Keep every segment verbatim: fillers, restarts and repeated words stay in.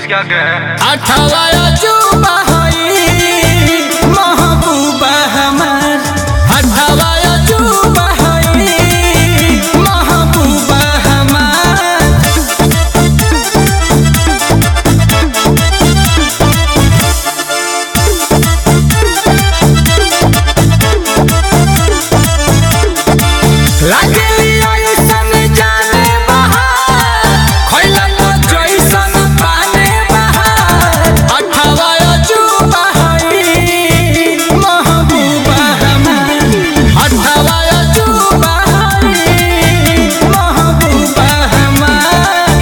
क्या कहे अठावा अजूबा हई महबूबा हमार, अठावा अजूबा हई महबूबा हमार। लागेली ऐसन जाने बहार, खइला तो जइसन पाने बहार। अठावा अजूबा हई महबूबा हमार, अठावा अजूबा हई महबूबा हमार।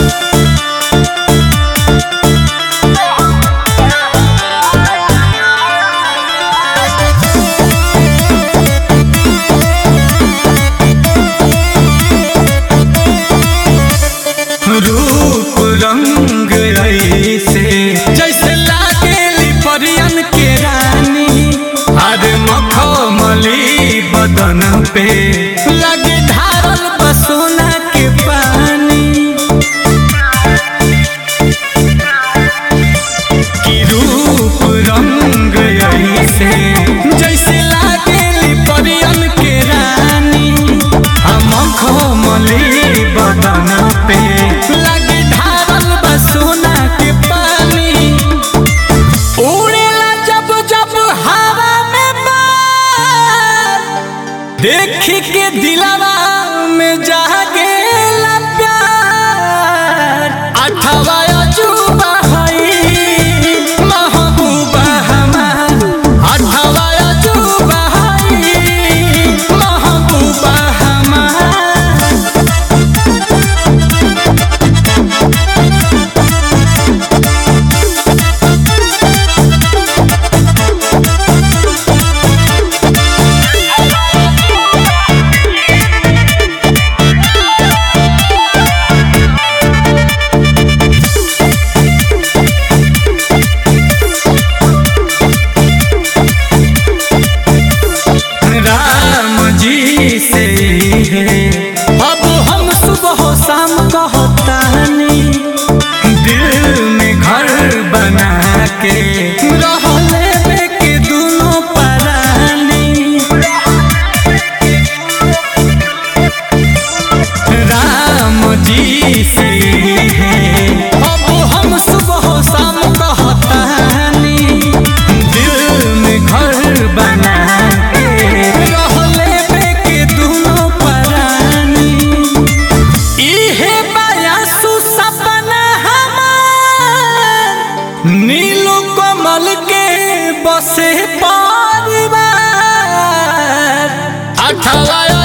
रूप रंग ऐसे जैसे लागेली परियन के रानी, अरे मखमली बदन पे लगे ढारल बा सोना के पानी। कि रूप रंग ऐसे जैसे लागेली परियन के रानी, हम मखमली बदन पे लगे ढारल बा सोना के पानी। उड़ेला जब जब हवा में बार, देखी के दिलवा में जागेला प्यार। अठावा अजूबा हई महबूबा हमार, अठावा अजूबा हई महबूबा हमार। राम जी से है अब हम सुबह शाम कहतानी, दिल में घर बना के रहले बे के दोनों परानी। राम जी से है अब हम सुबह शाम कहतानी, दिल में घर बना नीलू कमल के बसे परिवार। अठावा